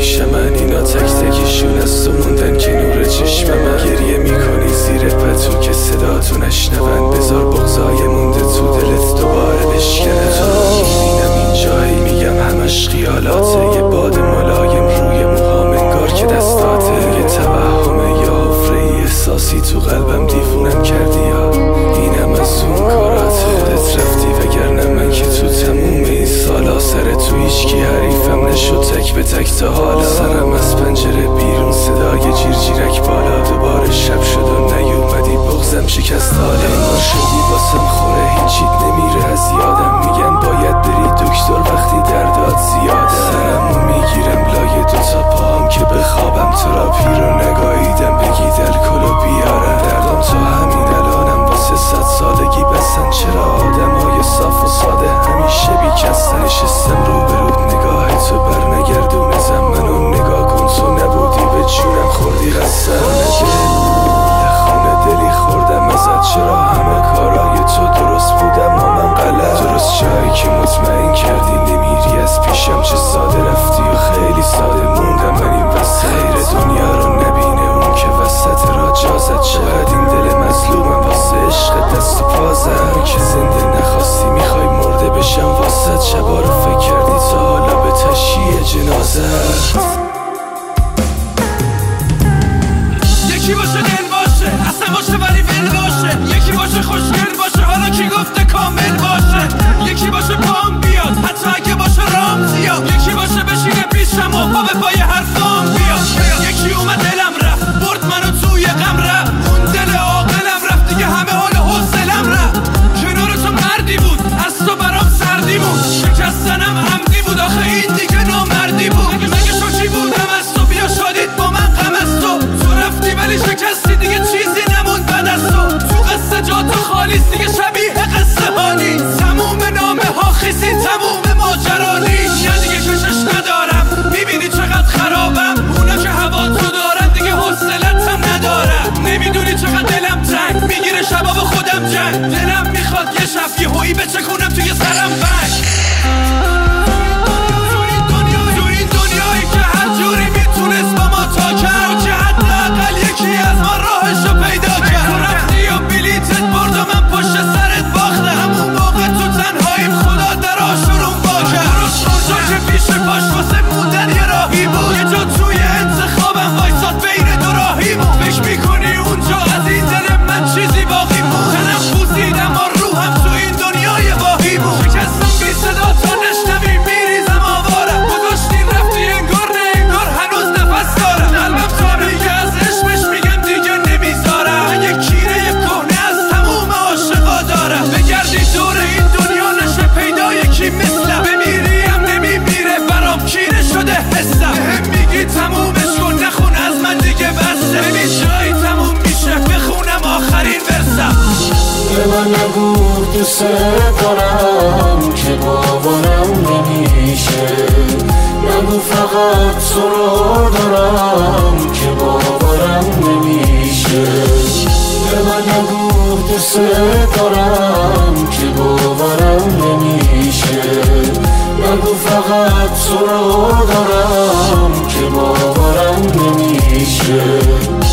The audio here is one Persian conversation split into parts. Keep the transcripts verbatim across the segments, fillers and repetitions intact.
پیش من، اینا تک تکشون از تو موندن که نور چشم من. گریه میکنی زیر پتو که صدا تو نشنون، بذار بغضای مونده تو دلت دوباره بشکنه. تو رو میبینم این جایی میگم همش خیالاته، یه باد ملایم روی موهام انگار که دستاته. یه توهمه یا حفره احساسی تو قلبم دیوونم کردی یا اینم از اون کاراته. خودت رفتی وگرنه من که تو تموم این سالا سر تو هیچکی حریفم نشد، تک به تک تا حالا. سرم از پنجره بیرون صدای جیر جیرک بالا، دوباره شب شد و نیومدی بغزم شکست حالا. انگار شدی واسم خوره هیچیت نمیره از یادم، میگن باید بری دکتر وقتی دردات زیاده. سرمو میگیرم لای دوتا پاهم که بخوابم، تراپی رو نگاهیدم بگید الکلو بیارم. دردم تا همین الانم واسه صد سالگی بسن، چرا آدمای صاف و ساده همیشه بیکستن. نشستم رو برود نگاه تو بر نگردونزم، منو نگاه کن تو نبودی به جونم خوردی قسم. خونه دلی خوردم ازت، چرا همه کارای تو درست بودم و من غلط. درست جایی که مطمئن کردی نمیری از پیشم، چه ساده رفتی و خیلی ساده موندم من این وسط. خیر دنیا رو نبینه اون که وسط را جازت. چقدر این دل مظلومم واسه عشق دست و پازم، که زنده نخواستی میخوای مرده بشم واسط. شبا رو فکر کردی تا حالا به تشییع جنازت. یکی باشه دل باشه اصلا باشه ولی ول باشه، یکی باشه خوشگل باشه حالا کی گفته کامل باشه، یکی باشه پام بیاد حتی اگه باشه رام زیاد، یکی باشه بشینه پیشم و پا به پای حرفام بیاد. یکی اومد دلم رفت برد منو توی غم رفت، اون دل عاقلم رفت دیگه همه حال حوصلم رفت. کنار تو مردی بود از تو برام سردی بود، شکستنم عمدی بود آخه این دیگه نامردی بود. مگه شوکی بودم از تو بیا شادید با من غم از تو، تو رفتی ولی شکستی دیگه چیزی نموند بعد از تو. تو قصه جا تو خالیست دیگه شبیه قصه هانی، تموم نامه ها خیسی تموم ماجرانی. یه دیگه کشش ندارم میبینی چقدر خرابم، اونا که هوا تو دارن دیگه حوصلتم ندارم. نمیدونی چقدر دلم تنگ میگیره شبا با خودم جنگ، دلم میخواد یه شب یه هایی بچکونم توی سرم بنگ. تو این دنیایی که هر جوری میتونست با ما تا کرد، که حداقل یکی از ما راهشو پیدا کرد. تو رفتی و بلیتت برد و من پشت سرت باختم، همون موقع تو تنهاییم خدا در آشورون با کرد. اونجا که پیش پاش واسه موندن یه راهی بود، یه جا توی انتخابم وایساد بین دو راهی بود. فکر میکنی اونجا از این دل من چیزی باقی بود؟ تنم بوسیدم و روحم تو این دنیای واهی بود. شکستم بی صدا تا نشنوی میریزم آوارم، گذاشتین رفتی انگار نه انگار هنوز نفس دارم. قلبم تا میگه از عشقش میگم دیگه نمیذارم، یه کیره یه کهنه از تموم عاشقا دارم. بگردی دور این دنیا نشه پیدا یکی مثلم، بمیریم نمیمیره برام کیره شده حسم. بهم میگی تمومش کن نخون از من دیگه بسته، ببین جایی تموم میشه بخونم آخرین ورسم. به من نگو دوست دارم که باورم نمیشه، نگو فقط تو رو دارم که باورم نمیشه. به من نگو دوست دارم که باورم نمیشه، نگو فقط تو رو دارم که باورم نمیشه.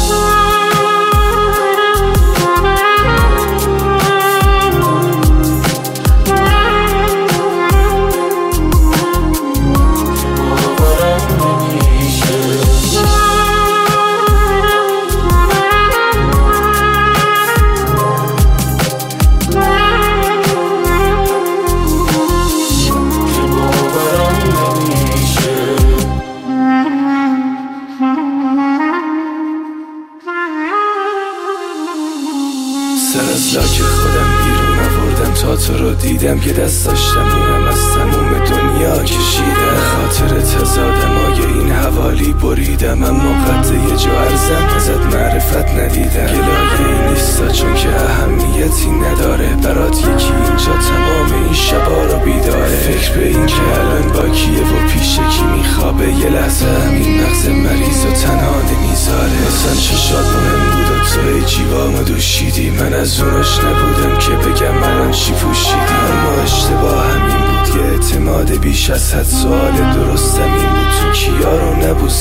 سر از لاک خودم بیرون آوردم تا تو رو دیدم، که دست داشتم اونم از تموم دنیا کشیدم. خاطر تزادمای این حوالی بریدم، اما قد یه جا ارزم ازت معرفت ندیدم. گلایه نیستا چون که اهمیتی نداره، برات یکی اینجا تمام این شبا رو بیداره. فکر به این که الان با کیه و پیش کی میخوابه، یه لحظه همین مغز مریض و تنها نمیذاره. اصلا چشات مهم بود و تو ای جیوامو دوشیدی، من از اوناش نبودم که بگم الان چی پوشیدی. اما اشتباه همین بود، یه اعتماد بیش از حد سوال درستم این بود، تو کیا رو نبود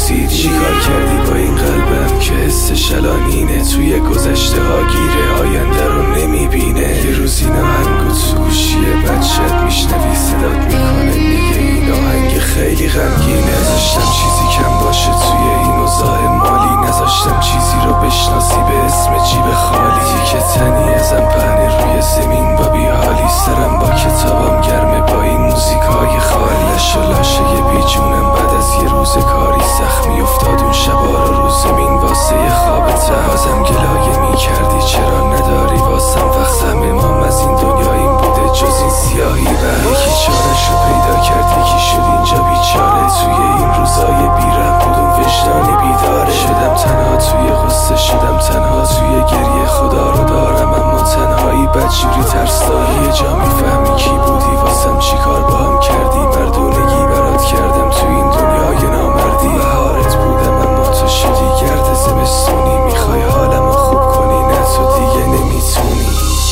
رسید. چیکار کردی با این قلبم که حس شلانینه، توی گذشته ها گیره آینده رو نمیبینه. یه روز این آهنگو تو گوشیه بچت میشنوی صدات میکنه میگه این آهنگ خیلی غمگینه. نذاشتم چیزی کم باشه توی این اوضاع مالی، نذاشتم چیزی رو بشناسی به اسم جیب خالی. که تنی ازم پهنه روی زمین با بیحالی، سرم با کتابم گرمه با این موزیکای خالی. لش و لاشه بی جونم بعد از یه روز کاری سخت میافتاد اون شبا رو رو زمین واسه یه خواب تازم گلایه میکردی چرا نداری واسم وقت. امام از این دنیا این بوده جز این سیاهی و یکی چارشو پیدا کرد یکی شد اینجا بیچاره. توی این روزای بیرم بودم وجدانی بیداره. شدم تنها توی غصه شدم تنها توی گریه، خدا رو دارم اما تنهایی بدجوری ترس داری. یه جا میفهمی کی بودی واسم چی کار با هم کردی، مردونگی برات کردم تو این دنیای نامردی. بهارت بودم اما تو شدی گرد زمستونی، میخوای حالمو خوب کنی نه تو دیگه نمیتونی.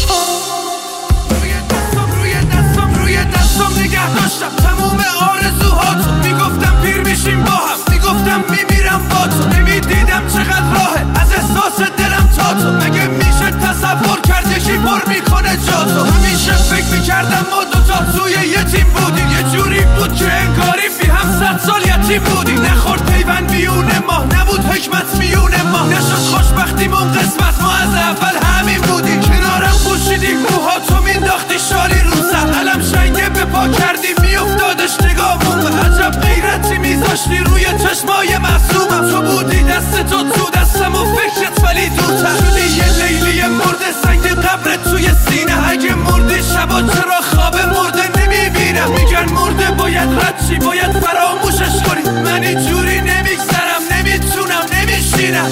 روی دستم روی دستم روی دستم نگه داشتم تموم آرزوهاتو، میگفتم پیر میشیم با هم، میگفتم میمیرم با تو، نمیدیدم چقدر راهه از احساس دلم تا تو. مگه میشه تصور کرد یکی پر میکنه جا تو. همیشه فکر میکردم ما دوتا توی یه تیم بودیم، یه جوری بود که انگاری بی هم صد سال یتیم بودیم. نخورد پیوند میونه ما، نبود حکمت میونه ما، نشد خوشبختیمون قسمت، ما از اول همین بودیم. کنارم پوشیدیم موها تو مینداختی شالی رو سر، علم شنگه به پا کردی میافتادش نگاهمون. و عجب غیرتی میذاشتی روی چشمای معصومم، تو بودی دست تو تو دستم و فکرت ولی دوتر. شدی یه لیلی مرده سنگ قبرت توی سینه، اگه مردی شبا چرا خواب مرده نمیبینم. میگن مرده باید رد چی باید فراموشش کنی، من اینجوری نمیگذرم نمیتونم نمیشینم.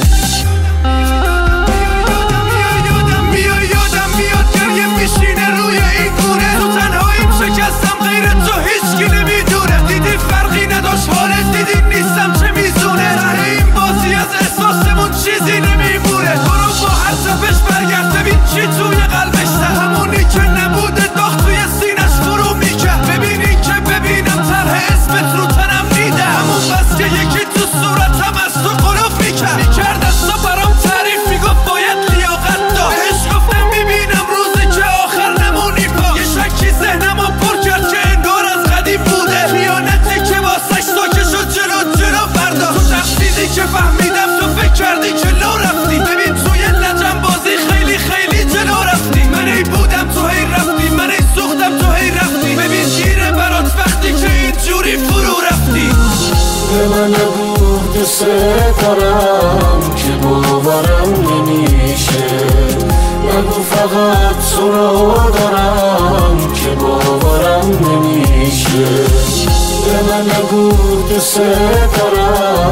میای یادم میاد گریه میشینه روی این گونه، تو تنهاییم شکستم غیر تو هیچکی نمیدونه. دیدی فرقی نداشت حالت دیدی نیستم چه میزونه، ره این بازی از احساسمون چیزی نمیمونه. برو با هر تپش برگرد ببین چی توی قلبش ده، همونی که نبوده داغ توی سینش فرو میکرد. ببینی که ببینم طرح اسمت رو تنم میده، همون بس که یکی تو صورتم از تو قلوف میکرد. میکرد از تو برام تعریف میگفت باید لیاقت دار، بهش گفتم میبینم روزی که آخر نمونی پا. یه شکی ذهنمو پر کرد که انگار از قدیم بوده، خیانتی که واسش ساکه شد جلو جلو برداشت. تو تفسیدی که فهمیدم تو فکر کردی که لو رفتی، ببین توی لجن بازی خیلی خیلی جلو رفتی. من ای بودم تو هی رفتی، من ای سوختم تو هی رفتی، ببین گیره برات وقتی که اینجوری فرو رفتی. به من نگو دوست دارم که باورم نمیشه، نگو فقط تو رو دارم که باورم نمیشه. به من نگو دوست دارم